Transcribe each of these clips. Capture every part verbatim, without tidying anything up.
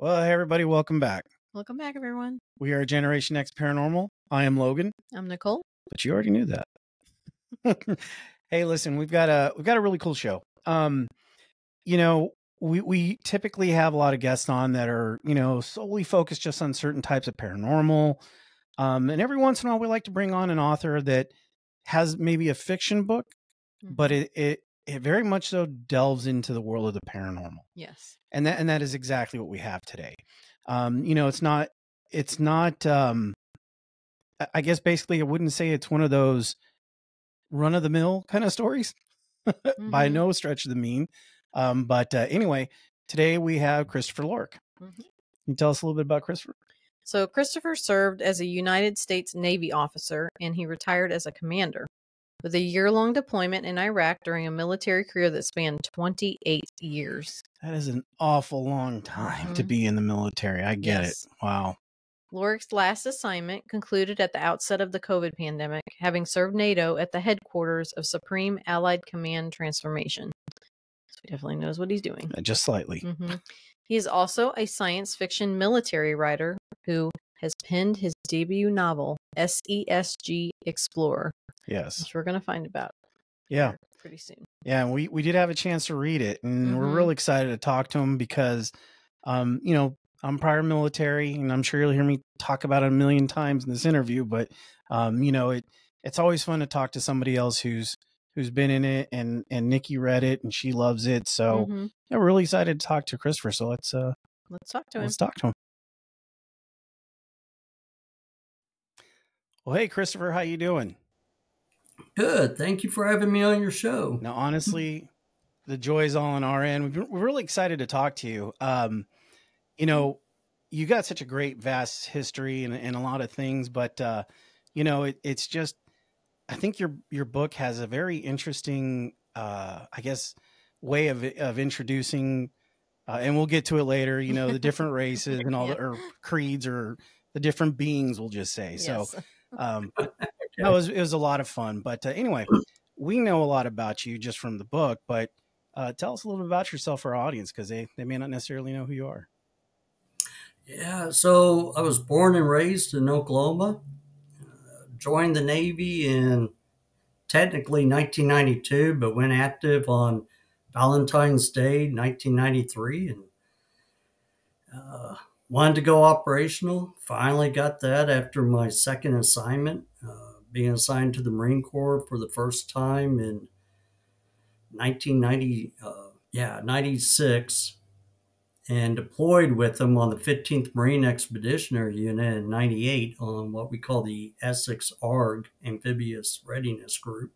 Well, hey, everybody, welcome back. Welcome back, everyone. We are Generation X Paranormal. I am Logan, I'm Nicole. but you already knew that. Hey, listen, we've got a we've got a really cool show. Um, you know, we we typically have a lot of guests on that are, you know, solely focused just on certain types of paranormal. Um, and every once in a while, we like to bring on an author that has maybe a fiction book, Mhm. but it it it very much so delves into the world of the paranormal. Yes. And that and that is exactly what we have today. Um, you know, it's not it's not um I I guess basically I wouldn't say it's one of those run of the mill kind of stories by Mhm. no stretch of the mean. Um, but uh, anyway, today we have Christopher Lork. Mhm. Can you tell us a little bit about Christopher? So Christopher served as a United States Navy officer, and he retired as a commander, with a year-long deployment in Iraq during a military career that spanned twenty-eight years. That is an awful long time to Mhm. be in the military. I get Yes. it. Wow. Lorik's last assignment concluded at the outset of the COVID pandemic, having served NATO at the headquarters of Supreme Allied Command Transformation. So he definitely knows what he's doing. Uh, Just slightly. hmm He is also a science fiction military writer who has penned his debut novel, S E S G Explorer, Yes. which we're going to find about Yeah. here pretty soon. Yeah, and we, we did have a chance to read it, and we're Mhm. really excited to talk to him because, um, you know, I'm prior military, and I'm sure you'll hear me talk about it a million times in this interview. But, um, you know, it it's always fun to talk to somebody else who's who's been in it, and and Nikki read it, and she loves it. So Mhm. yeah, we're really excited to talk to Christopher. So let's uh Let's talk to him. let's talk to him. Well, hey, Christopher, how you doing? Good. Thank you for having me on your show. Now, honestly, the joy's all on our end. We've been- We're really excited to talk to you. Um, you know, you got such a great, vast history and, and a lot of things, but uh, you know, it, it's just, I think your your book has a very interesting, uh, I guess, way of of introducing, uh, and we'll get to it later. You know, the different races and all Yeah. the or creeds or the different beings, we'll just say. So, Yes. um, that was it was a lot of fun. But uh, anyway, we know a lot about you just from the book, but uh, tell us a little bit about yourself for our audience because they they may not necessarily know who you are. Yeah, so I was born and raised in Oklahoma, joined the Navy in technically nineteen ninety-two, but went active on Valentine's Day, nineteen ninety-three, and uh, wanted to go operational. Finally got that after my second assignment, uh, being assigned to the Marine Corps for the first time in nineteen ninety, uh, yeah, ninety-six. And deployed with them on the fifteenth Marine Expeditionary Unit in ninety-eight on what we call the Essex ARG Amphibious Readiness Group.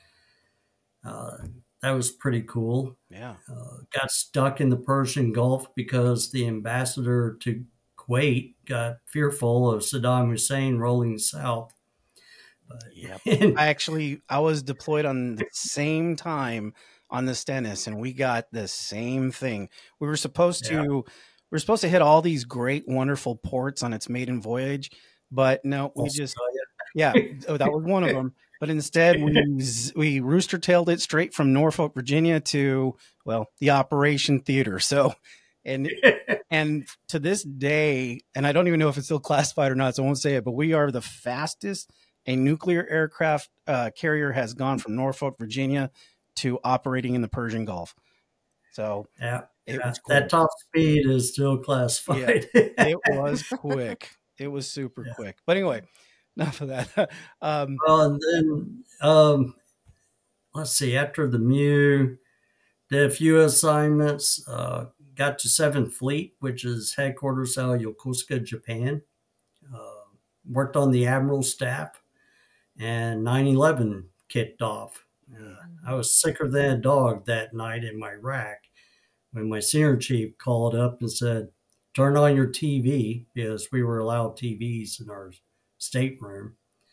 Uh, that was pretty cool. Yeah. Uh, got stuck in the Persian Gulf because the ambassador to Kuwait got fearful of Saddam Hussein rolling south. But, Yep. and, I actually I was deployed on the same time on the Stennis, and we got the same thing. We were supposed to yeah, we were supposed to hit all these great, wonderful ports on its maiden voyage, but no, we just yeah, oh, that was one of them. But instead, we z- we rooster tailed it straight from Norfolk, Virginia to well, the Operation Theater. So, and and to this day, and I don't even know if it's still classified or not, so I won't say it. But we are the fastest a nuclear aircraft uh, carrier has gone from Norfolk, Virginia, to operating in the Persian Gulf. So yeah, it yeah. was cool. That top speed is still Yeah, classified. it was quick. It was super Yeah. quick. But anyway, enough of that. um, Well, and then um, let's see. After the Mew, did a few assignments. Uh, got to Seventh Fleet, which is headquarters out of Yokosuka, Japan. Uh, worked on the admiral staff, and nine eleven kicked off. Uh, I was sicker than a dog that night in my rack when my senior chief called up and said, "Turn on your T V," because we were allowed T Vs in our stateroom.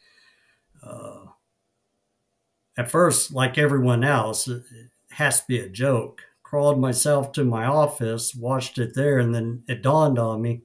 Uh, at first, like everyone else, it has to be a joke. Crawled myself to my office, watched it there, and then it dawned on me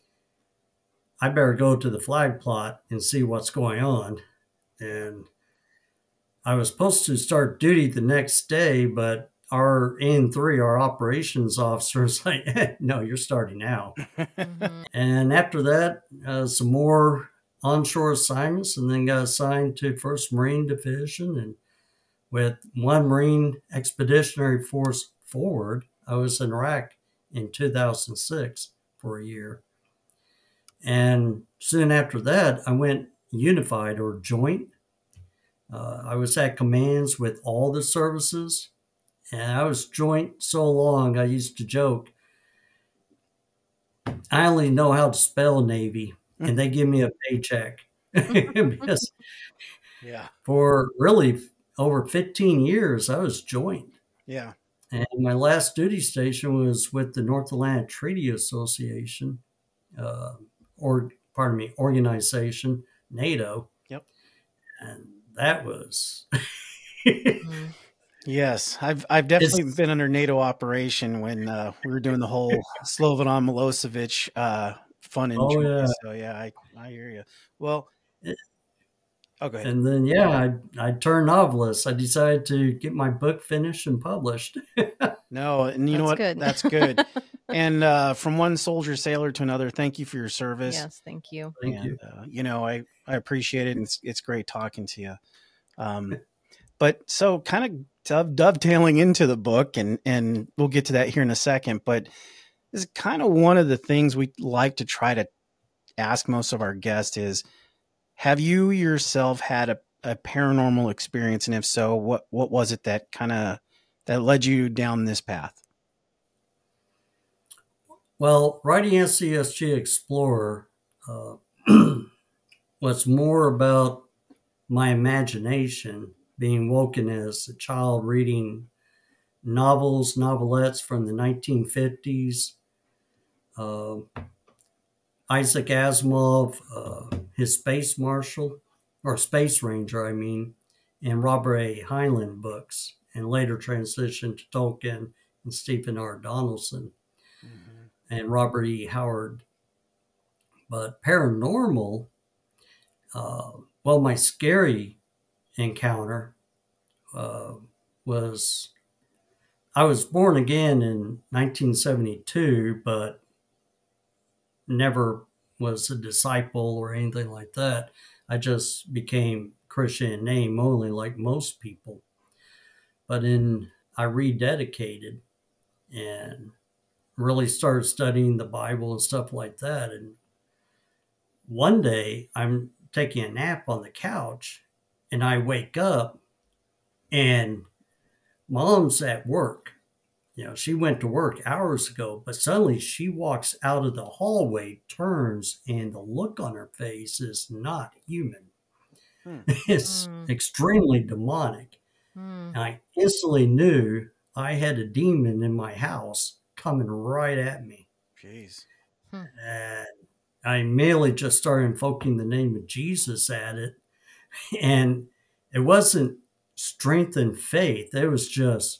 I better go to the flag plot and see what's going on. And I was supposed to start duty the next day, but our N three, our operations officer, is like, no, you're starting now. Mm-hmm. And after that, uh, some more onshore assignments, and then got assigned to first Marine Division. And with one Marine Expeditionary Force forward, I was in Iraq in two thousand six for a year. And soon after that, I went unified or joint. Uh, I was at commands with all the services, and I was joint so long, I used to joke, I only know how to spell Navy, and they give me a paycheck. Because yeah, for really over fifteen years, I was joint. Yeah. And my last duty station was with the North Atlantic Treaty Association, uh, or pardon me, organization, NATO. Yep. And that was. Yes, I've I've definitely it's, been under NATO operation when uh, we were doing the whole Slobodan Milosevic uh, fun and oh, joy. yeah. So yeah, I, I hear you. Well, it, oh, go ahead. And then yeah, I I turned novelist. I decided to get my book finished and published. No, and you That's know what? Good. That's good. And uh, from one soldier sailor to another, thank you for your service. Yes, thank you. Thank and, you. Uh, you know, I I appreciate it, and it's it's great talking to you. Um, but so kind of dove, dovetailing into the book, and and we'll get to that here in a second. But this is kind of one of the things we like to try to ask most of our guests is, have you yourself had a, a paranormal experience? And if so, what, what was it that kind of, that led you down this path? Well, writing S C S G Explorer uh, was more about my imagination being woken as a child, reading novels, novelettes from the nineteen fifties. Uh, Isaac Asimov, uh, his Space Marshal, or Space Ranger, I mean, and Robert A. Heinlein books, and later transitioned to Tolkien and Stephen R. Donaldson, mm-hmm. and Robert E. Howard. But paranormal, uh, well, my scary encounter uh, was, I was born again in nineteen seventy-two, but never was a disciple or anything like that. I just became Christian in name only, like most people. But in I rededicated and really started studying the Bible and stuff like that. And one day I'm taking a nap on the couch, and I wake up, and Mom's at work. You know, she went to work hours ago, but suddenly she walks out of the hallway, turns, and the look on her face is not human. Hmm. It's mm. extremely demonic. Mm. And I instantly knew I had a demon in my house coming right at me. Jeez. Hmm. And I immediately just started invoking the name of Jesus at it. And it wasn't strength and faith. It was just,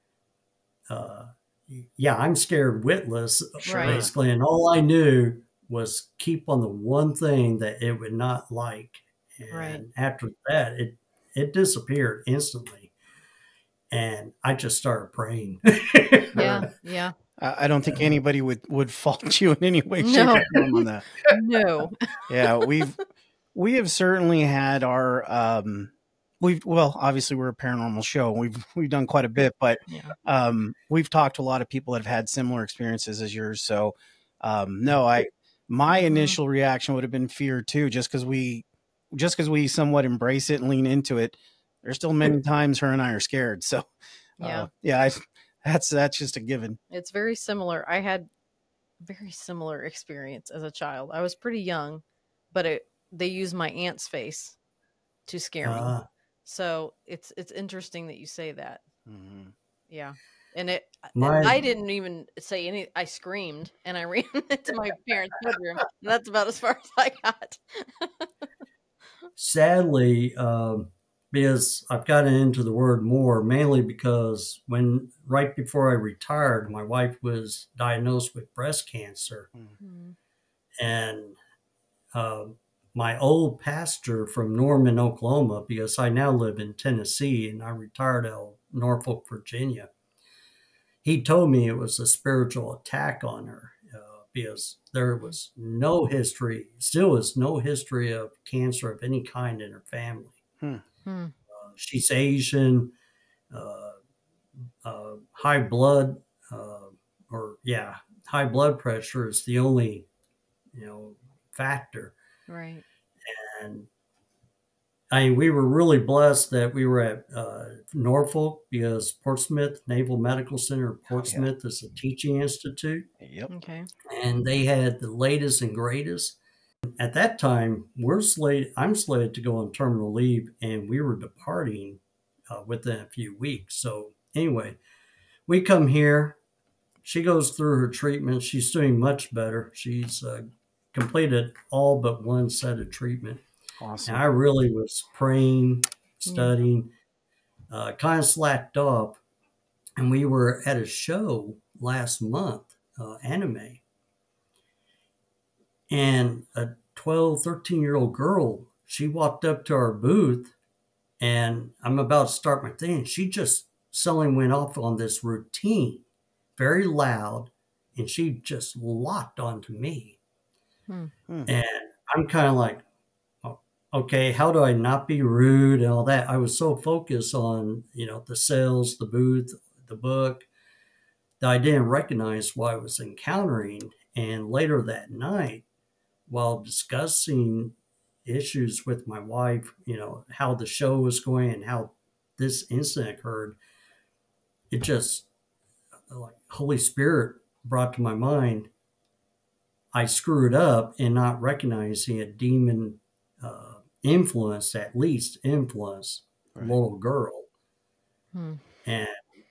uh, yeah, I'm scared witless, right. basically. And all I knew was keep on the one thing that it would not like. And right. after that, it, it disappeared instantly. And I just started praying. yeah, yeah. I don't think anybody would, would fault you in any way, shape, no. or form on that. No. Yeah, we've we have certainly had our um, we've well, obviously we're a paranormal show. We've we've done quite a bit, but yeah. um, we've talked to a lot of people that have had similar experiences as yours. So um, no, I my mm-hmm. initial reaction would have been fear too, just because we just because we somewhat embrace it and lean into it. There's still many times her and I are scared. So yeah, uh, yeah, I, that's that's just a given. It's very similar. I had very similar experience as a child. I was pretty young, but it, they used my aunt's face to scare me. Uh, so it's it's interesting that you say that. Mm-hmm. Yeah, and it my, I didn't even say any. I screamed and I ran into my parents' bedroom. And that's about as far as I got. Sadly. Um, Because I've gotten into the word more, mainly because when right before I retired, my wife was diagnosed with breast cancer. Mm-hmm. And uh, my old pastor from Norman, Oklahoma, because I now live in Tennessee and I retired out of Norfolk, Virginia. he told me it was a spiritual attack on her uh, because there was no history, still is no history of cancer of any kind in her family. Hmm. Hmm. Uh, she's Asian, uh, uh, high blood, uh, or yeah, high blood pressure is the only, you know, factor. Right. And I mean, we were really blessed that we were at uh, Norfolk because Portsmouth Naval Medical Center in Portsmouth oh, yeah. is a teaching institute. Yep. Okay. And they had the latest and greatest. At that time, we're slated, I'm slated to go on terminal leave, and we were departing uh, within a few weeks. So anyway, we come here. She goes through her treatment. She's doing much better. She's uh, completed all but one set of treatment. Awesome. And I really was praying, studying, yeah. uh, kind of slacked off. And we were at a show last month, uh, anime. And a twelve, thirteen year old girl, she walked up to our booth, and I'm about to start my thing. She just suddenly went off on this routine, very loud, and she just locked onto me. Hmm. And I'm kind of like, oh, okay, how do I not be rude and all that? I was so focused on, you know, the sales, the booth, the book, that I didn't recognize what I was encountering. And later that night, while discussing issues with my wife, you know, how the show was going and how this incident occurred, it just, like, Holy Spirit brought to my mind, I screwed up in not recognizing a demon uh, influence, at least influence, right. little girl. Hmm. And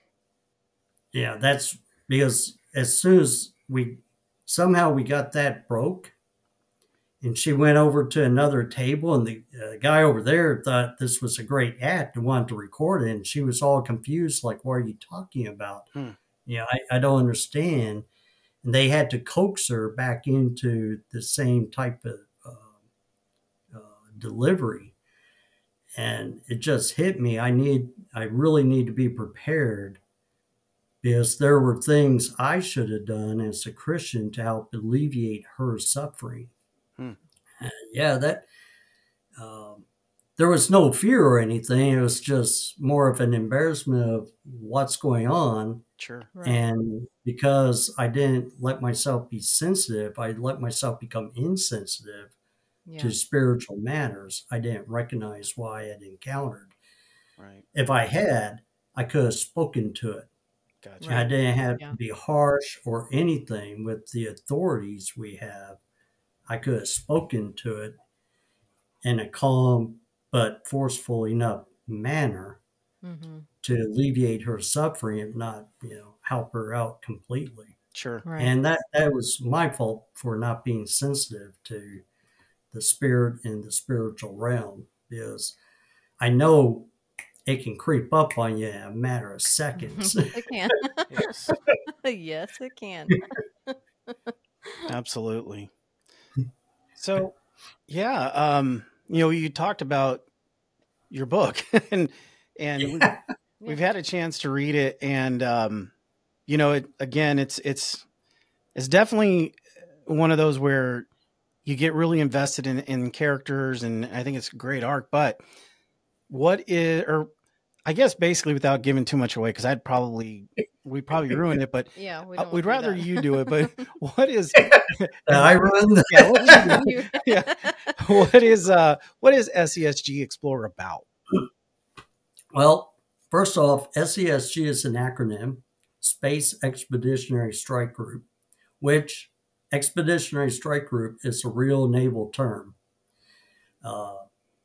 yeah, that's because as soon as we, somehow we got that broke, and she went over to another table, and the uh, guy over there thought this was a great act and wanted to record it. And she was all confused, like, what are you talking about? Hmm. You know, I, I don't understand. And they had to coax her back into the same type of uh, uh, delivery. And it just hit me. I need, I really need to be prepared, because there were things I should have done as a Christian to help alleviate her suffering. Hmm. And yeah, that um, there was no fear or anything. It was just more of an embarrassment of what's going on. Sure. Right. And because I didn't let myself be sensitive, I let myself become insensitive Yeah. to spiritual matters. I didn't recognize what I had encountered. Right. If I had, I could have spoken to it. Gotcha. I didn't have Yeah. to be harsh or anything with the authorities we have. I could have spoken to it in a calm but forceful enough manner Mm-hmm. to alleviate her suffering, if not, you know, help her out completely. Sure. Right. And that, that was my fault for not being sensitive to the spirit in the spiritual realm, because I know it can creep up on you in a matter of seconds. It can. Yes. Yes, it can. Absolutely. So, yeah, um, you know, you talked about your book, and and Yeah. we've, we've had a chance to read it, and um, you know, it, again, it's it's it's definitely one of those where you get really invested in in characters, and I think it's a great arc. But what is, or I guess basically, without giving too much away, because I'd probably we'd probably ruin it, but Yeah, we uh, don't we'd do rather that. you do it. But what is I run the yeah, what is, You- yeah, what is uh what is S E S G Explorer about? Well, first off, S E S G is an acronym, Space Expeditionary Strike Group, which Expeditionary Strike Group is a real naval term. Uh,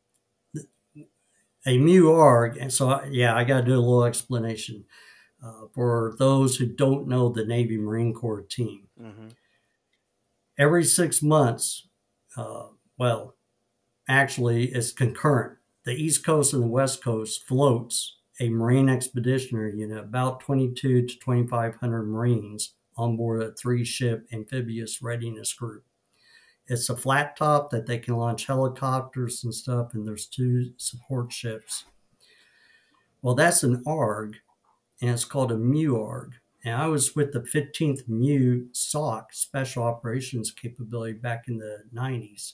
a MEU-ARG, and so, yeah, I got to do a little explanation uh, for those who don't know the Navy Marine Corps team. Mm-hmm. Every six months, uh, well, actually, it's concurrent. The East Coast and the West Coast floats a Marine Expeditionary Unit, about twenty-two to twenty-five hundred Marines on board a three-ship amphibious readiness group. It's a flat top that they can launch helicopters and stuff, and there's two support ships. Well, that's an ARG, and it's called a MEU-ARG. And I was with the fifteenth M U S O C, Special Operations Capability, back in the nineties.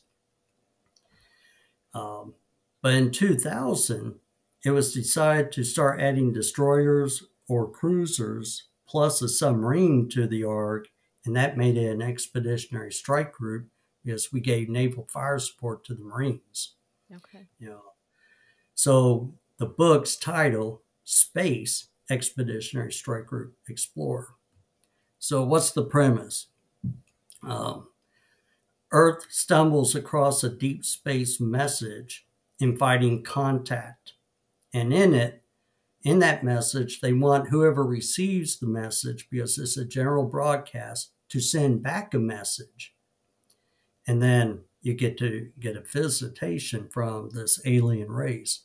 Um, but in two thousand, it was decided to start adding destroyers or cruisers plus a submarine to the A R G, and that made it an expeditionary strike group because we gave naval fire support to the Marines. Okay. You know, so the book's title, Space Expeditionary Strike Group Explorer. So what's the premise? Um, Earth stumbles across a deep space message inviting contact. And in it, in that message, they want whoever receives the message, because it's a general broadcast, to send back a message. And then you get to get a visitation from this alien race.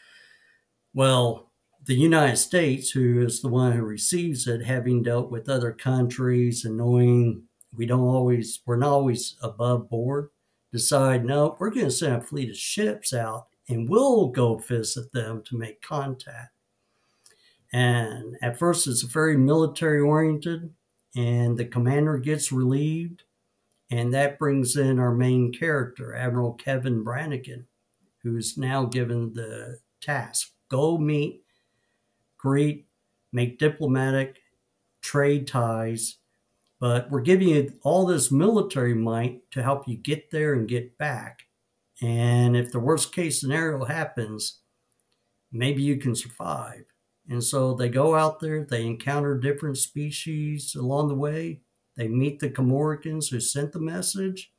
Well, the United States, who is the one who receives it, having dealt with other countries and knowing we don't always, we're not always above board, decide, no, we're going to send a fleet of ships out and we'll go visit them to make contact. And at first it's very military oriented, and the commander gets relieved, and that brings in our main character, Admiral Kevin Brannigan, who's now given the task, go meet, greet, make diplomatic trade ties, but we're giving you all this military might to help you get there and get back. And if the worst case scenario happens, maybe you can survive. And so they go out there, they encounter different species along the way. They meet the Comoricans who sent the message.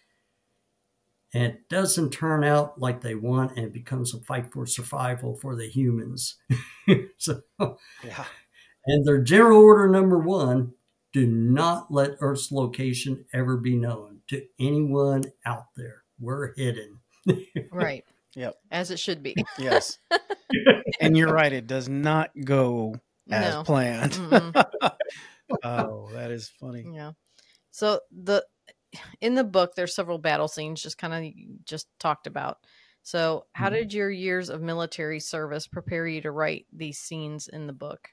And it doesn't turn out like they want, and it becomes a fight for survival for the humans. So, yeah. And their general order number one, do not let Earth's location ever be known to anyone out there. We're hidden. Right. Yep. As it should be. Yes. And you're right. It does not go as No. planned. Mm-mm. Oh, that is funny. Yeah. So the in the book, there's several battle scenes, just kind of just talked about. So how Mm-hmm. did your years of military service prepare you to write these scenes in the book?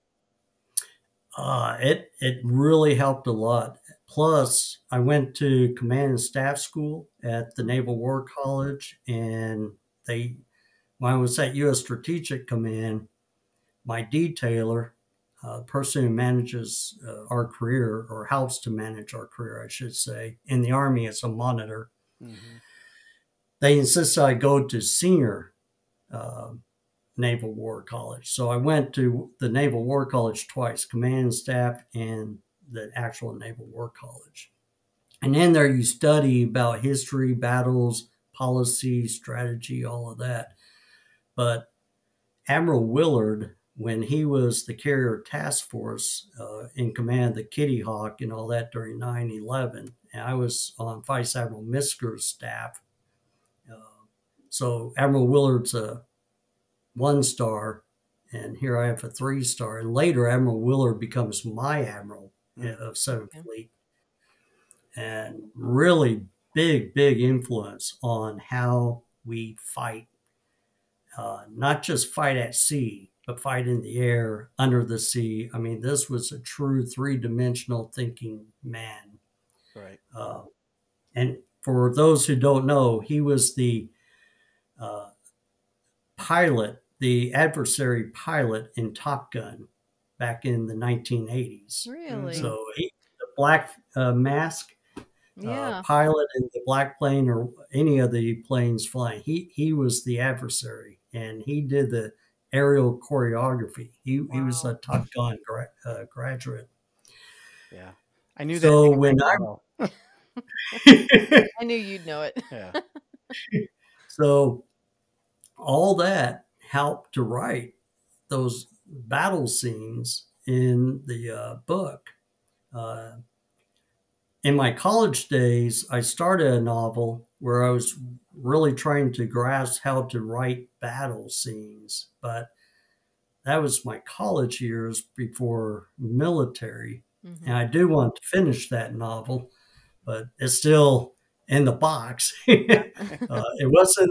Uh, it it really helped a lot. Plus, I went to command and staff school at the Naval War College, and they, when I was at U S Strategic Command, my detailer, uh, the person who manages uh, our career, or helps to manage our career, I should say, in the Army as a monitor, Mm-hmm. they insisted I go to senior uh, Naval War College. So I went to the Naval War College twice, command and staff, and the actual Naval War College. And in there you study about history, battles, policy, strategy, all of that. But Admiral Willard, when he was the Carrier Task Force uh, in command of the Kitty Hawk and all that during nine eleven, and I was on Vice Admiral Misker's staff. Uh, so Admiral Willard's a one star, and here I have a three star. And later, Admiral Willard becomes my admiral mm-hmm. of Seventh okay. Fleet, and really big, big influence on how we fight. Uh, not just fight at sea, but fight in the air, under the sea. I mean, this was a true three-dimensional thinking man. Right. Uh, and for those who don't know, he was the uh, pilot, the adversary pilot in Top Gun back in the nineteen eighties. Really? So he, the black uh, mask yeah. uh, pilot in the black plane or any of the planes flying, he he was the adversary, and he did the aerial choreography. He wow. he was a Top Gun gra- uh, graduate. Yeah, I knew that. So when I, I knew you'd know it. Yeah. So all that helped to write those battle scenes in the uh, book. Uh, in my college days, I started a novel where I was really trying to grasp how to write battle scenes, but that was my college years before military. Mm-hmm. And I do want to finish that novel, but it's still in the box. uh, it wasn't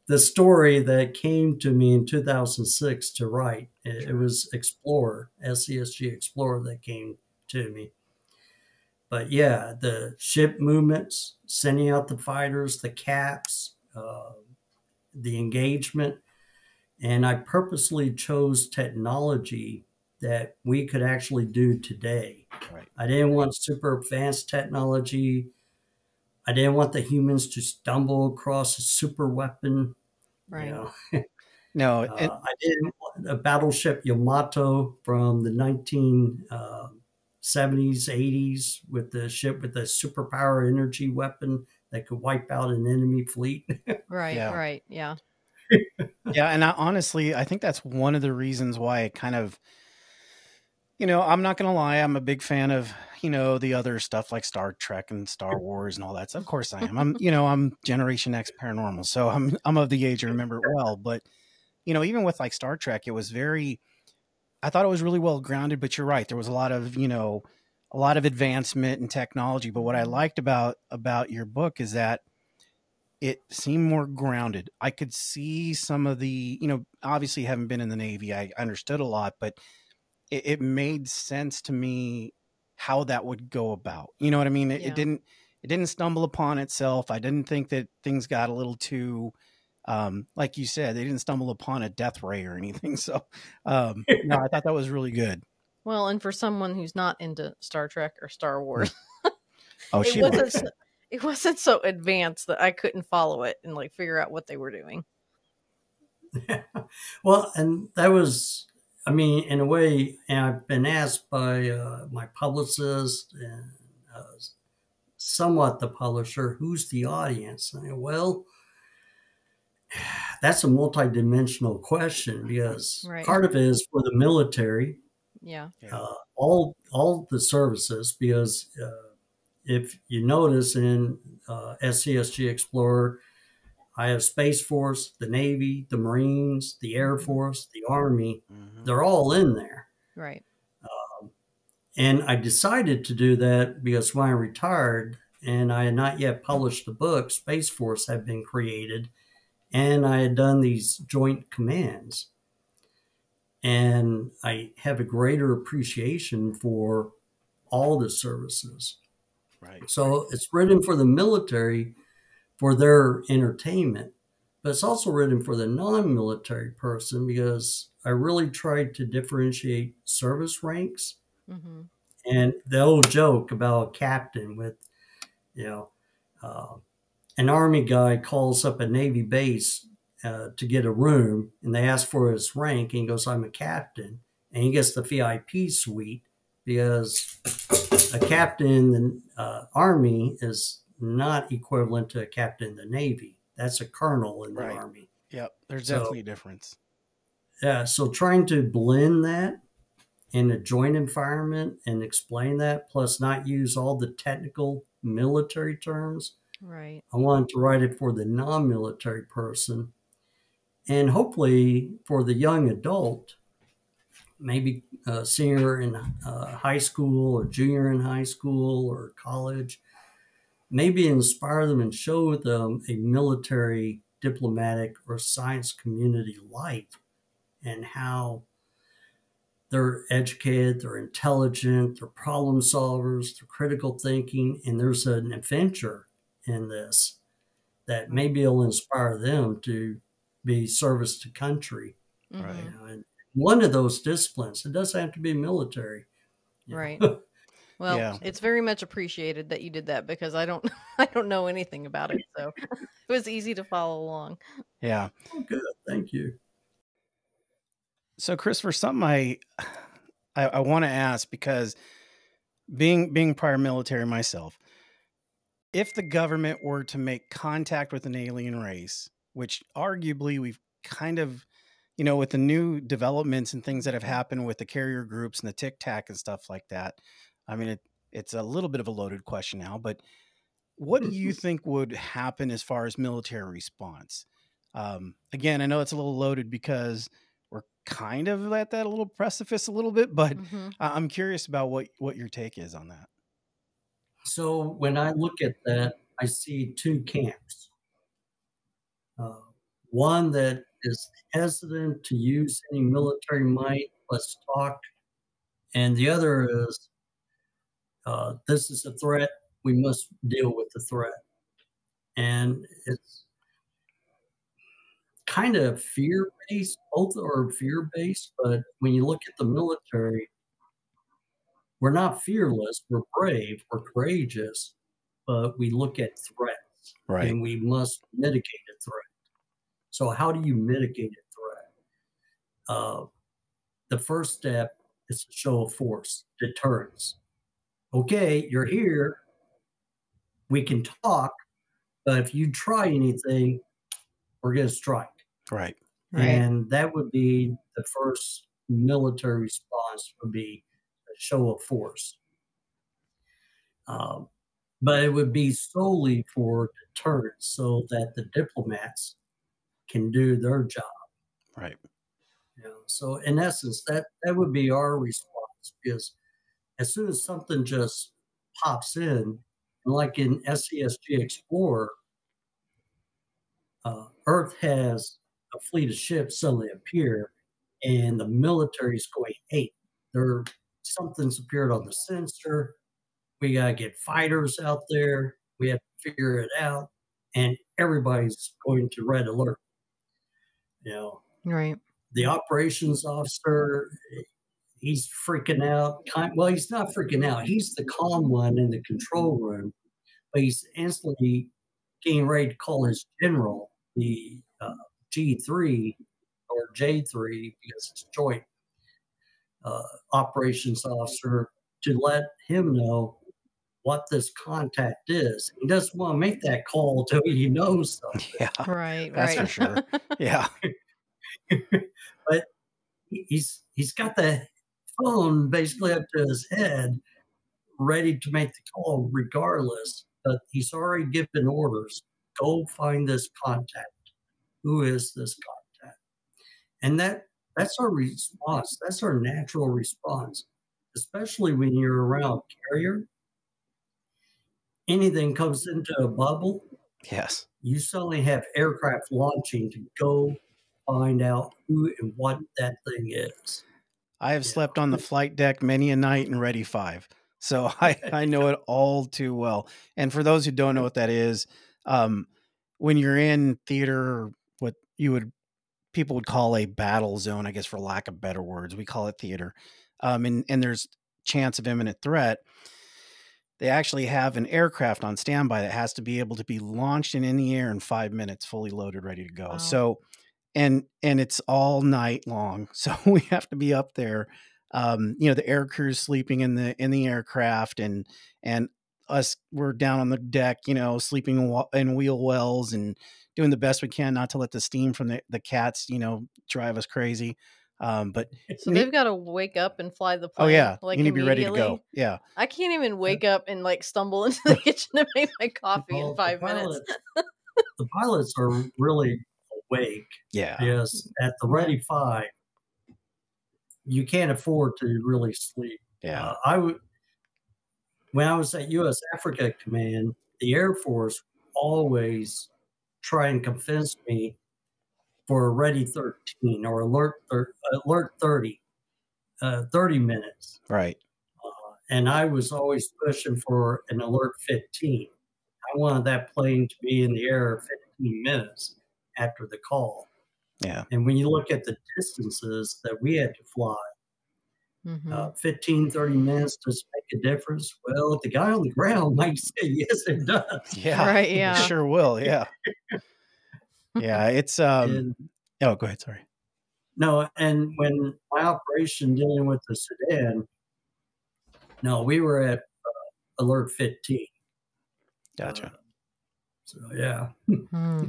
the story that came to me in two thousand six to write. It, it was Explorer, S C S G Explorer that came to me. But yeah, the ship movements, sending out the fighters, the caps, uh, the engagement. And I purposely chose technology that we could actually do today. Right. I didn't want super advanced technology. I didn't want the humans to stumble across a super weapon. Right. You know? No, uh, it, I didn't want a battleship Yamato from the nineteen seventies, eighties with the ship with the superpower energy weapon that could wipe out an enemy fleet. Right. Yeah. Right. Yeah. yeah, and I, honestly, I think that's one of the reasons why it kind of, you know, I'm not going to lie, I'm a big fan of, you know, the other stuff like Star Trek and Star Wars and all that. So of course I am. I'm, you know, I'm Generation X paranormal, so I'm I'm of the age to remember it well. But you know, even with like Star Trek, it was very, I thought it was really well grounded. But you're right, there was a lot of, you know, a lot of advancement in technology. But what I liked about about your book is that it seemed more grounded. I could see some of the, you know, obviously haven't been in the Navy. I understood a lot, but it, it made sense to me how that would go about. You know what I mean? It, Yeah. it didn't, it didn't stumble upon itself. I didn't think that things got a little too, um, like you said, they didn't stumble upon a death ray or anything. So, um, no, I thought that was really good. Well, and for someone who's not into Star Trek or Star Wars, Oh, it she wasn't likes so, it wasn't so advanced that I couldn't follow it and like figure out what they were doing. Well, and that was, I mean, in a way, and I've been asked by uh, my publicist and uh, somewhat the publisher, who's the audience? And I go, well, that's a multidimensional question because Right. part of it is for the military, Yeah. Yeah. uh, all all the services. Because uh, if you notice in uh, S C S G Explorer, I have Space Force, the Navy, the Marines, the Air Force, the Army. Mhm. They're all in there. Right. And I decided to do that because when I retired and I had not yet published the book, Space Force had been created, and I had done these joint commands. And I have a greater appreciation for all the services. Right. So it's written for the military for their entertainment, but it's also written for the non-military person because I really tried to differentiate service ranks. Mm-hmm. And the old joke about a captain with, you know, uh, an Army guy calls up a Navy base uh, to get a room, and they ask for his rank, and he goes, "I'm a captain," and he gets the V I P suite because a captain in the uh, Army is not equivalent to a captain in the Navy. That's a colonel in the Right. Army. Yep. There's So- definitely a difference. Yeah, so trying to blend that in a joint environment and explain that, plus not use all the technical military terms. Right. I wanted to write it for the non-military person, and hopefully for the young adult, maybe a senior in uh, high school or junior in high school or college, maybe inspire them and show them a military, diplomatic, or science community life and how they're educated, they're intelligent, they're problem solvers, they're critical thinking, and there's an adventure in this that maybe will inspire them to be service to country. Mm-hmm. Right. You know, and one of those disciplines, it doesn't have to be military. you know. Right. Well, Yeah. it's very much appreciated that you did that because I don't I don't know anything about it, so it was easy to follow along. Yeah. Oh, good. Thank you. So, Christopher, something I I, I want to ask, because being being prior military myself, if the government were to make contact with an alien race, which arguably we've kind of, you know, with the new developments and things that have happened with the carrier groups and the Tic Tac and stuff like that, I mean, it, it's a little bit of a loaded question now, but what do you think would happen as far as military response? Um, again, I know it's a little loaded because we're kind of at that little precipice a little bit, but Mm-hmm. I- I'm curious about what, what your take is on that. So when I look at that, I see two camps. Uh, one that is hesitant to use any military might, let's talk. And the other is, uh, this is a threat, we must deal with the threat. And it's kind of fear-based, both are fear-based, but when you look at the military, we're not fearless, we're brave, we're courageous, but we look at threats, right? And we must mitigate a threat. So how do you mitigate a threat? Uh, the first step is a show of force, deterrence. Okay, you're here, we can talk, but if you try anything, we're going to strike. Right. Right. And that would be the first military response would be a show of force. Um, but it would be solely for deterrence so that the diplomats can do their job. Right. You know, so in essence, that, that would be our response, because as soon as something just pops in, like in S C S G Explorer, uh, Earth has a fleet of ships suddenly appear, and the military's going, hey, there something's appeared on the sensor. We gotta get fighters out there. We have to figure it out, and everybody's going to red alert. You know, Right. the operations officer, he's freaking out. Well, he's not freaking out. He's the calm one in the control room, but he's instantly getting ready to call his general, the uh, G three or J three, because it's joint uh, operations officer, to let him know what this contact is. He doesn't want to make that call until he knows something. Yeah, Right. that's right. for sure. Yeah. But he's he's got the phone basically up to his head, ready to make the call regardless. But he's already given orders. Go find this contact. Who is this contact? And that that's our response. That's our natural response, especially when you're around carrier. Anything comes into a bubble, Yes. you suddenly have aircraft launching to go find out who and what that thing is. I have Yeah. slept on the flight deck many a night in Ready Five, so I, I know it all too well. And for those who don't know what that is, um, when you're in theater, what you would people would call a battle zone, I guess for lack of better words, we call it theater, um, and and there's chance of imminent threat. They actually have an aircraft on standby that has to be able to be launched and in the air in five minutes, fully loaded, ready to go. Wow. So, and and it's all night long. So we have to be up there. Um, you know, the air crew's sleeping in the in the aircraft, and and us we're down on the deck, you know, sleeping in, wa- in wheel wells and doing the best we can not to let the steam from the, the cats, you know, drive us crazy. Um, but So they've got to wake up and fly the plane. oh yeah, like you need to be ready to immediately? go. Yeah. I can't even wake up and like stumble into the kitchen to make my coffee Well, in five the minutes. pilots, the pilots are really awake. Yeah. Yes, at the Ready Five, you can't afford to really sleep. Yeah. Uh, I would when I was at U S Africa Command, the Air Force always try and convince me for a Ready thirteen or Alert thir- Alert thirty, uh, thirty minutes. Right. Uh, and I was always pushing for an Alert fifteen. I wanted that plane to be in the air fifteen minutes after the call. Yeah. And when you look at the distances that we had to fly, Mhm. uh, fifteen, thirty minutes, does it make a difference? Well, the guy on the ground might say, yes, it does. Yeah. Right, it yeah. sure will. Yeah. Yeah. It's um. And Oh, go ahead. Sorry. no, and when my operation dealing with the Sudan, no, we were at uh, Alert fifteen. Gotcha. Uh, so yeah. Hmm.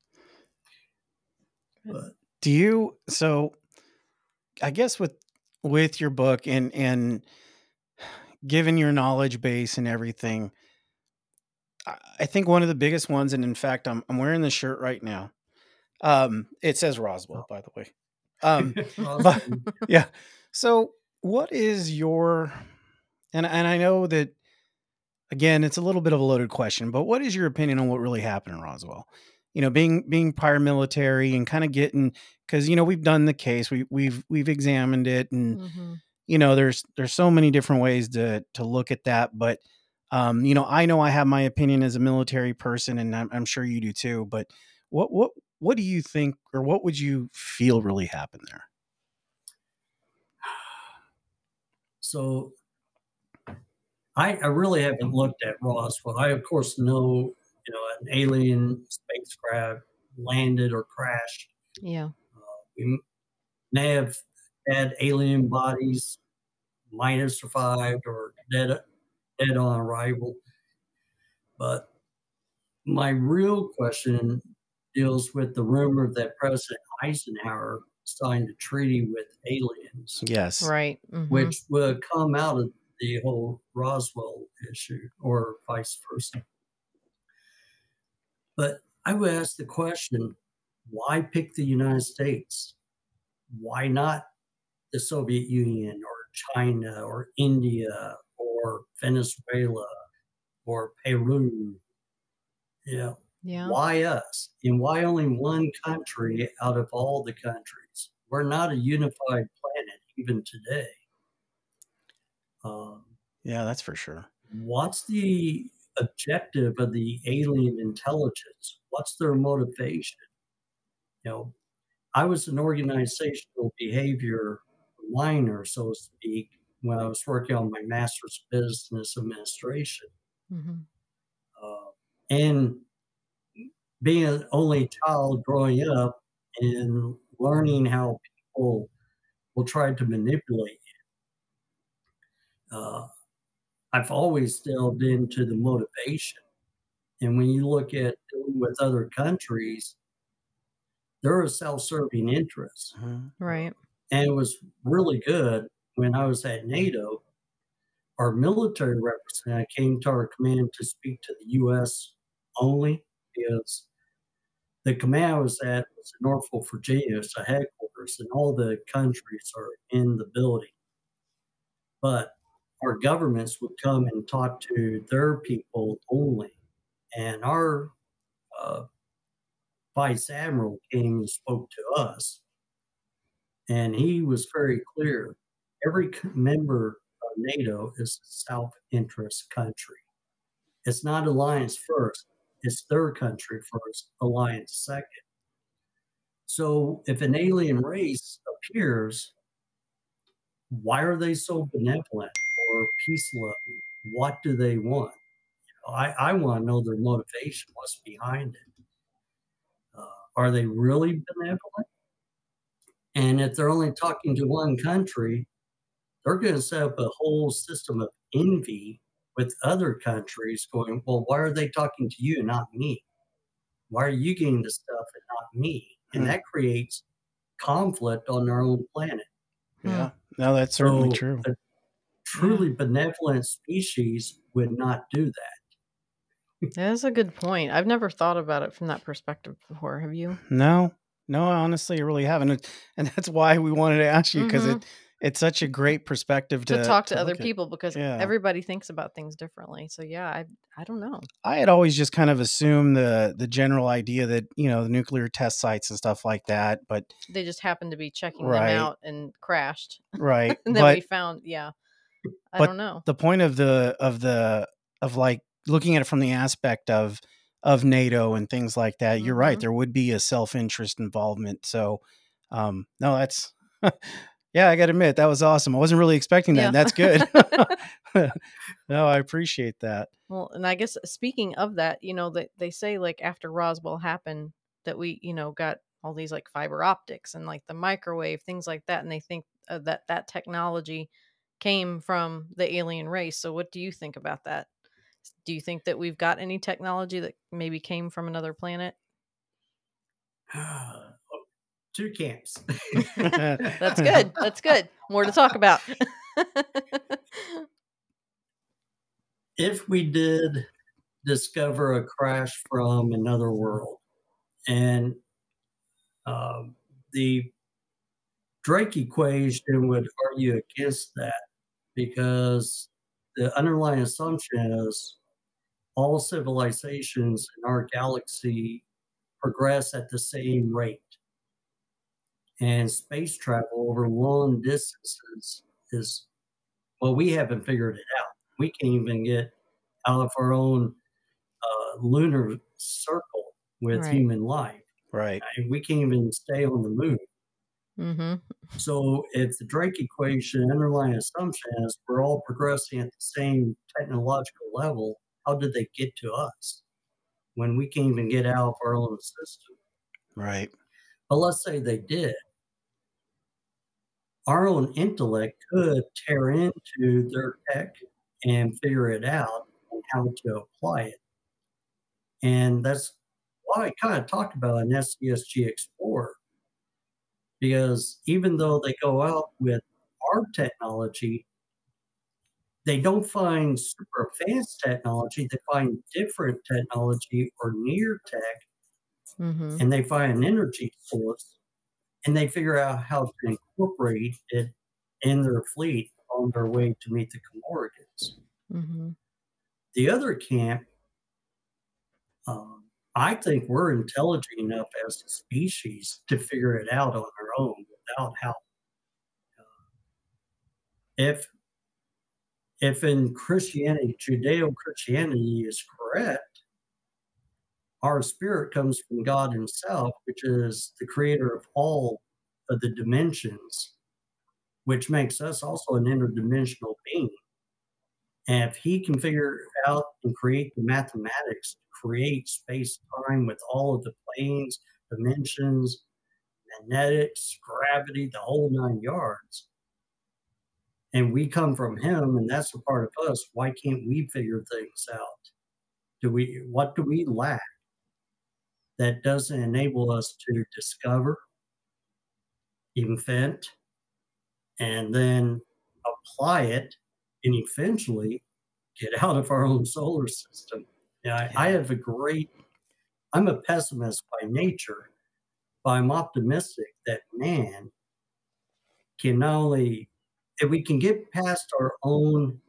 But Do you? So, I guess with with your book and and given your knowledge base and everything, I, I think one of the biggest ones, and in fact, I'm I'm wearing this shirt right now. Um, it says Roswell, by the way. Um, but awesome. yeah. So, what is your and and I know that again, it's a little bit of a loaded question, but what is your opinion on what really happened in Roswell? you know, being being prior military and kind of getting, because you know we've done the case, we we've we've examined it, and Mm-hmm. you know there's there's so many different ways to to look at that, but um, you know I know I have my opinion as a military person, and I'm, I'm sure you do too. But what what what do you think, or what would you feel really happened there? So I, I really haven't looked at Roswell. I, of course, know, you know, an alien spacecraft landed or crashed. Yeah. Uh, we may have had alien bodies, might have survived or dead, dead on arrival. But my real question deals with the rumor that President Eisenhower signed a treaty with aliens. Yes. Right. Mm-hmm. Which would come out of the whole Roswell issue, or vice versa. But I would ask the question, why pick the United States? Why not the Soviet Union or China or India or Venezuela or Peru? You know, Yeah. why us? And why only one country out of all the countries? We're not a unified planet even today. Um, yeah, that's for sure. What's the objective of the alien intelligence? What's their motivation? You know, I was an organizational behavior miner, so to speak, when I was working on my master's of business administration. Mm-hmm. Uh, and being an only child growing up and learning how people will try to manipulate you. Uh, I've always delved into the motivation. And when you look at dealing with other countries, they're a self-serving interest. Mm-hmm. Right. And it was really good when I was at NATO. Our military representative came to our command to speak to the U S only, because the command I was at was in Norfolk, Virginia, it's a headquarters, and all the countries are in the building. But our governments would come and talk to their people only. And our uh, Vice Admiral came and spoke to us. And he was very clear. Every member of NATO is a self-interest country. It's not alliance first. It's their country first, alliance second. So if an alien race appears, why are they so benevolent or peace-loving? What do they want? You know, I, I want to know their motivation, what's behind it. Uh, are they really benevolent? And if they're only talking to one country, they're going to set up a whole system of envy with other countries going, well, why are they talking to you and not me? Why are you getting the stuff and not me? And Hmm. that creates conflict on our own planet. Yeah, no, that's certainly So true. a truly benevolent species would not do that. That's a good point. I've never thought about it from that perspective before. Have you? No, no, honestly, I really haven't. And that's why we wanted to ask you, because Mhm. it it's such a great perspective to, To talk to, to other look at. people, because Yeah. everybody thinks about things differently. So yeah, I I don't know. I had always just kind of assumed the the general idea that, you know, the nuclear test sites and stuff like that, but They just happened to be checking Right. them out and crashed. right. And then we But found, yeah. I but don't know. the point of the of the of like looking at it from the aspect of of NATO and things like that, you're right. Mhm. There would be a self-interest involvement. So um no, that's yeah, I gotta admit, that was awesome. I wasn't really expecting that. Yeah. That's good. No, I appreciate that. Well, and I guess speaking of that, you know, they, they say like after Roswell happened that we, you know, got all these like fiber optics and like the microwave, things like that. And they think uh, that that technology came from the alien race. So what do you think about that? Do you think that we've got any technology that maybe came from another planet? Two camps. That's good. That's good. More to talk about. If we did discover a crash from another world, and um, the Drake equation would argue against that, because the underlying assumption is all civilizations in our galaxy progress at the same rate. And space travel over long distances is, well, we haven't figured it out. We can't even get out of our own uh, lunar circle with Right. human life. Right. And we can't even stay on the moon. Mm-hmm. So if the Drake equation underlying assumption is we're all progressing at the same technological level, how did they get to us when we can't even get out of our own system? Right. But let's say they did. Our own intellect could tear into their tech and figure it out and how to apply it. And that's why I kind of talked about an S C S G Explorer. Because even though they go out with our technology, they don't find super advanced technology. They find different technology or near tech, Mm-hmm. and they find an energy source, and they figure out how to incorporate it in their fleet on their way to meet the Comorgans. Mm-hmm. The other camp, um, I think we're intelligent enough as a species to figure it out on our own without help. Uh, if if in Christianity, Judeo-Christianity is correct, our spirit comes from God himself, which is the creator of all of the dimensions, which makes us also an interdimensional being. And if he can figure out and create the mathematics to create space-time with all of the planes, dimensions, magnetics, gravity, the whole nine yards, and we come from him, and that's a part of us, why can't we figure things out? Do we? What do we lack that doesn't enable us to discover, invent, and then apply it, and eventually get out of our own solar system? Yeah, I, I have a great, I'm a pessimist by nature, but I'm optimistic that man can not only, if we can get past our own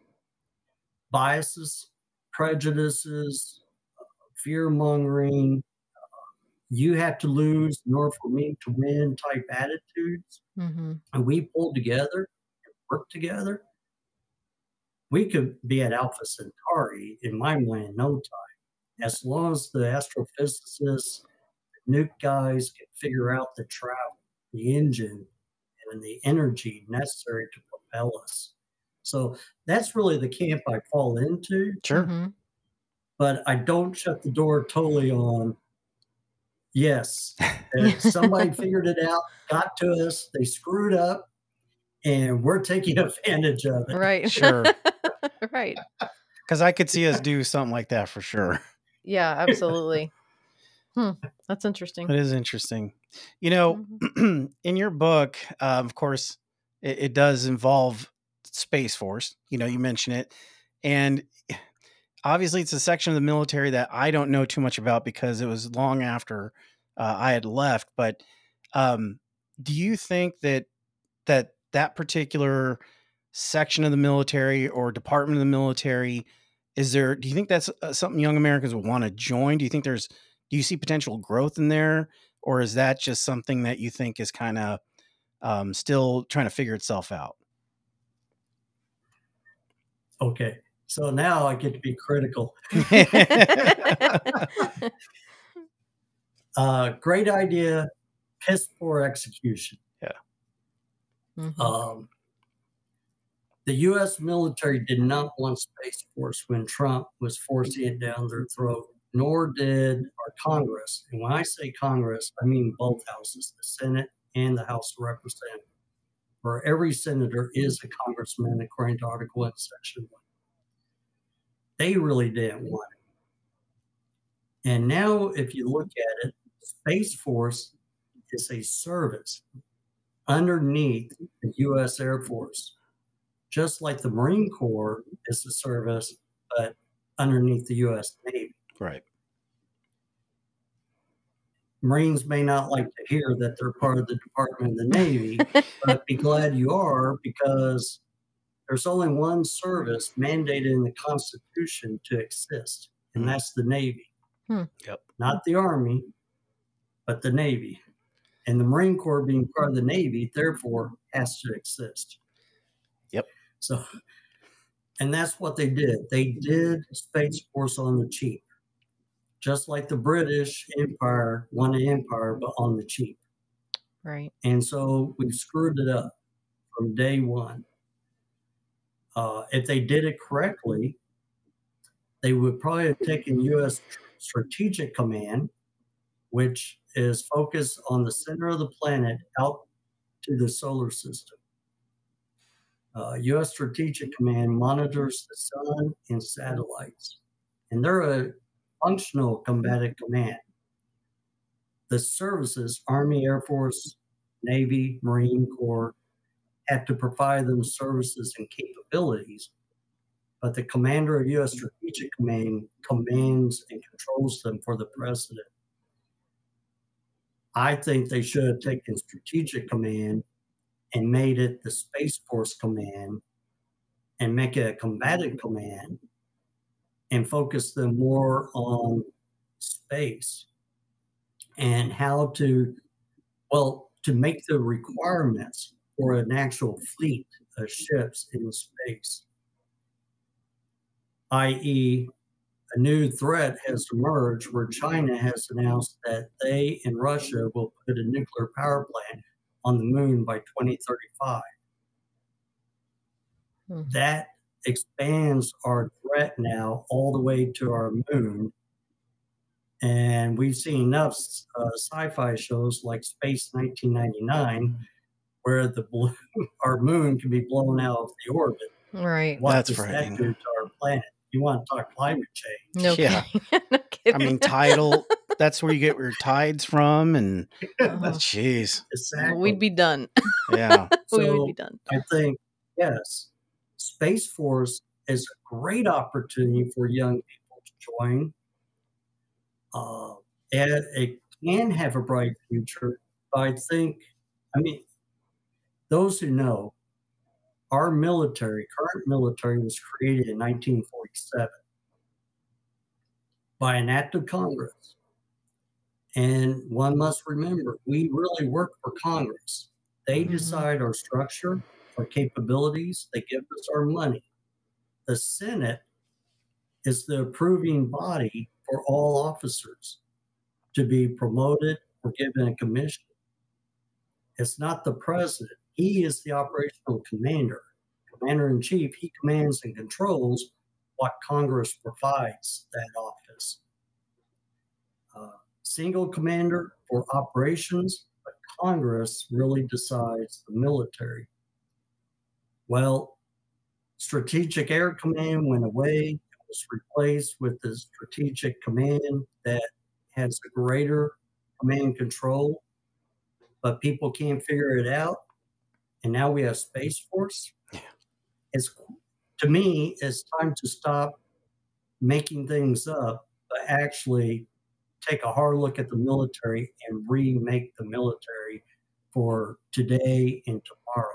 biases, prejudices, fear mongering, you have to lose in order for me to win type attitudes, Mm-hmm. and we pull together and work together, we could be at Alpha Centauri in my mind in no time. As long as the astrophysicists, the nuke guys can figure out the travel, the engine, and the energy necessary to propel us. So that's really the camp I fall into. Sure. Mm-hmm. But I don't shut the door totally on, yes, if somebody figured it out, got to us, they screwed up, and we're taking advantage of it. Right. Sure. Right. Because I could see us do something like that for sure. Yeah, absolutely. Hmm. That's interesting. It is interesting. You know, Mm-hmm. in your book, uh, of course, it, it does involve Space Force. You know, you mention it. And obviously, it's a section of the military that I don't know too much about because it was long after uh, I had left. But um, do you think that that that particular section of the military or department of the military, is there, do you think that's uh, something young Americans would want to join? Do you think there's, do you see potential growth in there? Or is that just something that you think is kind of um, still trying to figure itself out? Okay. So now I get to be critical. uh, great idea, piss poor execution. Yeah. Mm-hmm. Um, the U S military did not want Space Force when Trump was forcing it down their throat, nor did our Congress. And when I say Congress, I mean both houses, the Senate and the House of Representatives, where every senator is a congressman according to Article one, Section one. They really didn't want it. And now, if you look at it, Space Force is a service underneath the U S Air Force, just like the Marine Corps is a service, but underneath the U S Navy. Right. Marines may not like to hear that they're part of the Department of the Navy, but be glad you are, because there's only one service mandated in the Constitution to exist, and that's the Navy. Hmm. Yep. Not the Army, but the Navy. And the Marine Corps being part of the Navy, therefore, has to exist. Yep. So, and that's what they did. They did Space Force on the cheap, just like the British Empire won an empire, but on the cheap. Right. And so we screwed it up from day one. Uh, if they did it correctly, they would probably have taken U S Strategic Command, which is focused on the center of the planet out to the solar system. Uh, U S Strategic Command monitors the sun and satellites, and they're a functional combatant command. The services, Army, Air Force, Navy, Marine Corps, have to provide them services and capabilities, but the commander of U S Strategic Command commands and controls them for the president. I think they should have taken Strategic Command and made it the Space Force Command and make it a combatant command and focus them more on space and how to, well, to make the requirements for an actual fleet of ships in space, that is, a new threat has emerged where China has announced that they and Russia will put a nuclear power plant on the moon by twenty thirty-five. Hmm. That expands our threat now all the way to our moon. And we've seen enough uh, sci-fi shows like Space nineteen ninety-nine, where the blue, our moon can be blown out of the orbit. Right. What That's does frightening. that do to our planet? You want to talk climate change? No Yeah. kidding. No kidding. I mean, tidal, that's where you get your tides from. And Uh-huh. jeez. Exactly. We'd be done. Yeah. we So would be done. I think, yes, Space Force is a great opportunity for young people to join. Uh, and it can have a bright future. But I think, I mean, those who know, our military, current military, was created in nineteen forty-seven by an act of Congress. And one must remember, we really work for Congress. They Mhm. decide our structure, our capabilities, they give us our money. The Senate is the approving body for all officers to be promoted or given a commission. It's not the president. He is the operational commander, commander-in-chief. He commands and controls what Congress provides that office. Uh, single commander for operations, but Congress really decides the military. Well, Strategic Air Command went away. It was replaced with the Strategic Command that has a greater command control, but people can't figure it out. And now we have Space Force. Yeah. It's, to me, it's time to stop making things up, but actually take a hard look at the military and remake the military for today and tomorrow.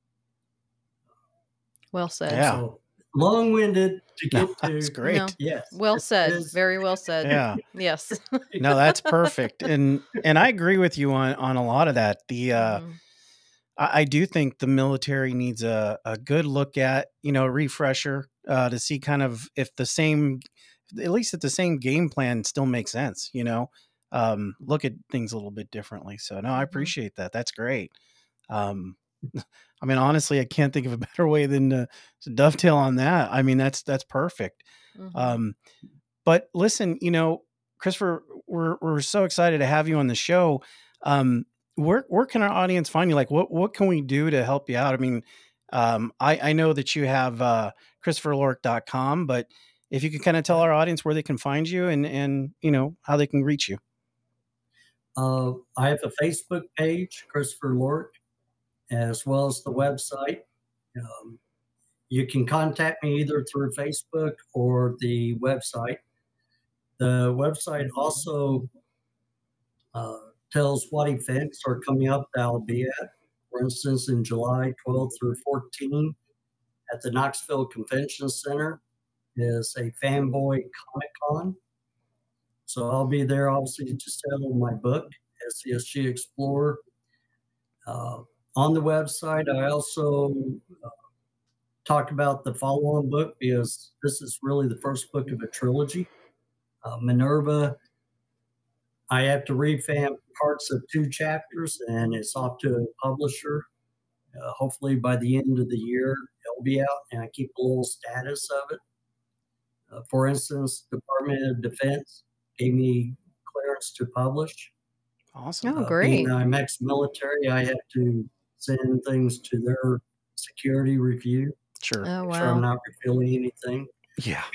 Well said. Yeah. So long-winded to get No, to. that's great. No. Yes. Well it said. is- Very well said. Yeah. Yes. No, that's perfect. And and I agree with you on on a lot of that. The uh Mhm. I, I do think the military needs a, a good look at, you know, a refresher uh to see kind of if the same, at least if the same game plan still makes sense, you know. Um look at things a little bit differently. So no, I Mhm. appreciate that. That's great. Um I mean, honestly, I can't think of a better way than to, to dovetail on that. I mean, that's that's perfect. Mhm. Um, but listen, you know, Christopher, we're we're so excited to have you on the show. Um, where where can our audience find you? Like, what what can we do to help you out? I mean, um, I I know that you have uh, Christopher Lork dot com, but if you could kind of tell our audience where they can find you and and you know how they can reach you. Uh, I have a Facebook page, Christopher Lork, as well as the website. Um, you can contact me either through Facebook or the website. The website also uh, tells what events are coming up that I'll be at. For instance, in July twelfth through fourteenth at the Knoxville Convention Center is a Fanboy Comic Con. So I'll be there obviously to sell my book S C S G Explorer. Uh, on the website, I also uh, talk about the follow-on book because this is really the first book of a trilogy. Uh, Minerva, I have to revamp parts of two chapters, and it's off to a publisher. Uh, hopefully by the end of the year, it'll be out, and I keep a little status of it. Uh, for instance, Department of Defense gave me clearance to publish. Awesome. Oh, Uh, great. being I'm ex-military, I have to send things to their security review. Sure. Oh, Make sure I'm wow. not revealing anything. Yeah.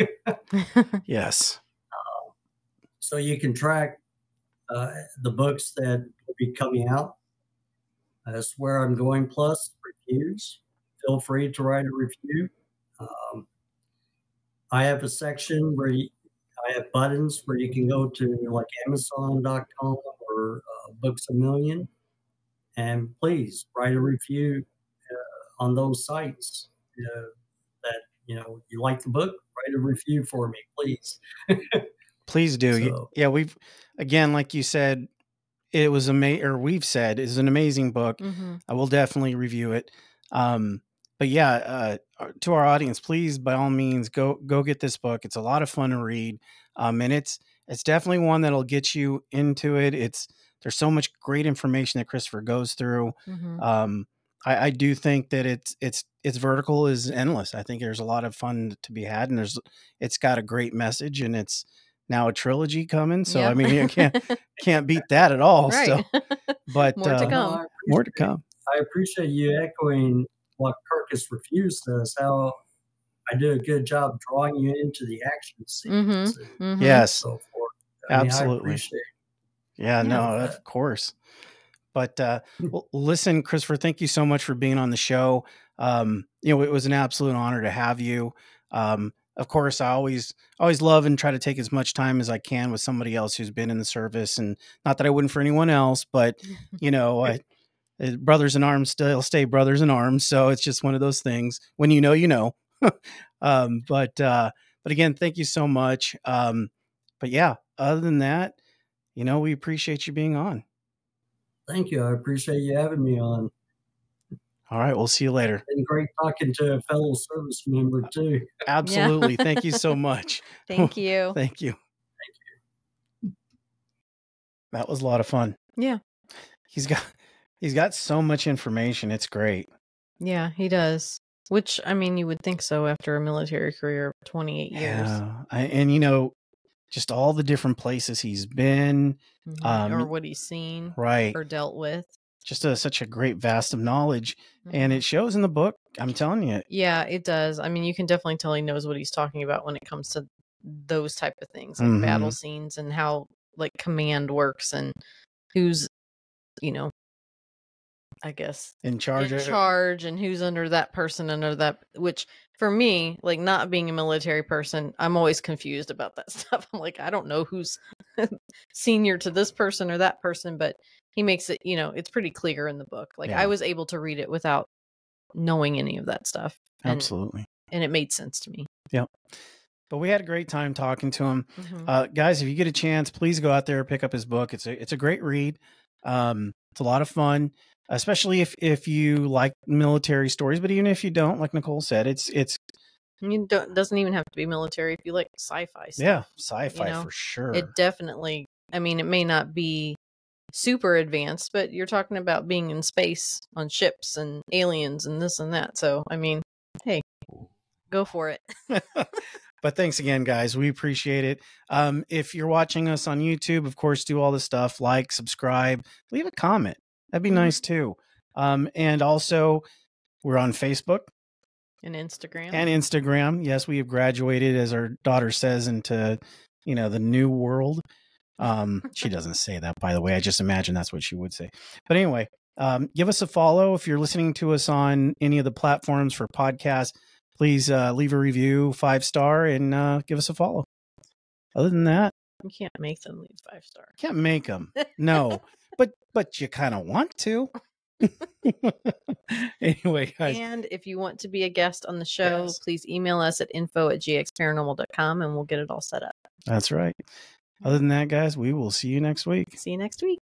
Yes. Uh, so you can track uh, the books that will be coming out. That's where I'm going, plus reviews. Feel free to write a review. Um, I have a section where you, I have buttons where you can go to like Amazon dot com or uh, Books A Million, and please write a review uh, on those sites. Uh, that you know you like the book, write a review for me, please. Please do. So, yeah, we've again, like you said, it was amazing, or we've said it's an amazing book. Mm-hmm. I will definitely review it. Um, but yeah, uh, to our audience, please, by all means, go go get this book. It's a lot of fun to read, um, and it's it's definitely one that'll get you into it. It's there's so much great information that Christopher goes through. Mm-hmm. Um, I, I do think that it's it's its vertical is endless. I think there's a lot of fun to be had, and there's it's got a great message, and it's now a trilogy coming. So Yep. I mean, you can't can't beat that at all. Right. So, but More to uh, come. no, I more to appreciate- come. I appreciate you echoing what Kirkus Refused says, how I do a good job drawing you into the action scenes and Mm-hmm. Yes, so forth. I mean, I absolutely. appreciate Yeah, Yeah. no, that. of course. But uh, well, listen, Christopher, thank you so much for being on the show. Um, you know, it was an absolute honor to have you. Um, of course, I always always love and try to take as much time as I can with somebody else who's been in the service, and not that I wouldn't for anyone else, but you know, I, uh, brothers in arms still stay brothers in arms. So it's just one of those things. When you know, you know. um, but uh, but again, thank you so much. Um, but yeah, other than that, you know, we appreciate you being on. Thank you. I appreciate you having me on. All right, we'll see you later. Been great talking to a fellow service member too. Absolutely. Thank you so much. Thank you. Thank you. That was a lot of fun. Yeah. He's got he's got so much information. It's great. Yeah, he does. Which, I mean, you would think so after a military career of twenty-eight years. Yeah. I, and you know, just all the different places he's been. Mhm. Um, or what he's seen Right. or dealt with. Just a, such a great vast of knowledge. And Mhm. it shows in the book. I'm telling you. Yeah, it does. I mean, you can definitely tell he knows what he's talking about when it comes to those type of things, like Mhm. battle scenes and how like command works and who's, you know, I guess In charge in of charge and who's under that person under that, which for me, like not being a military person, I'm always confused about that stuff. I'm like, I don't know who's senior to this person or that person, but he makes it, you know, it's pretty clear in the book. Like Yeah. I was able to read it without knowing any of that stuff. And, Absolutely. and it made sense to me. But we had a great time talking to him. Mhm. Uh, guys, if you get a chance, please go out there, pick up his book. It's a it's a great read. Um, it's a lot of fun, especially if if you like military stories. But even if you don't, like Nicole said, it's it's You don't doesn't even have to be military if you like sci-fi stuff. yeah, sci-fi you know, for sure. It definitely, I mean, it may not be super advanced, but you're talking about being in space on ships and aliens and this and that. So, I mean, hey, go for it. But thanks again, guys. We appreciate it. Um, if you're watching us on YouTube, of course, do all the stuff, like, subscribe, leave a comment. That'd be Mhm. nice too. Um, and also, we're on Facebook And Instagram. and Instagram. Yes, we have graduated, as our daughter says, into, you know, the new world. Um, she doesn't say that, by the way. I just imagine that's what she would say. But anyway, um, give us a follow if you're listening to us on any of the platforms for podcasts. Please uh, leave a review, five star, and uh, give us a follow. Other than that, You can't make them leave five star. can't make them. No, but but you kind of want to. Anyway, guys, And if you want to be a guest on the show, Yes. please email us at info at g x paranormal dot com and we'll get it all set up. that's right. Other than that, guys, we will see you next week. See you next week.